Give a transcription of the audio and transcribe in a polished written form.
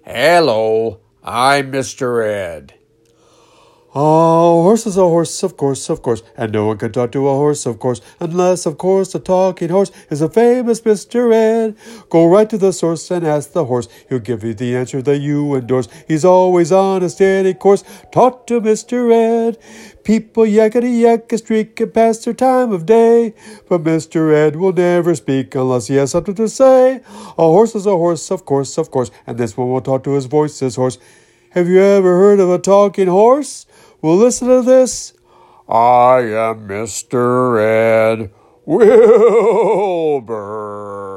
Hello, I'm Mr. Ed. Oh, horse is a horse, of course, and no one can talk to a horse, of course, unless, of course, the talking horse is a famous Mr. Ed. Go right to the source and ask the horse. He'll give you the answer that you endorse. He's always on a steady course. Talk to Mr. Ed. People yakety-yak and streak and pass their time of day, but Mr. Ed will never speak unless he has something to say. A horse is a horse, of course, and this one will talk to his voice, his horse. Have you ever heard of a talking horse? Well, listen to this. I am Mr. Ed Wilbur.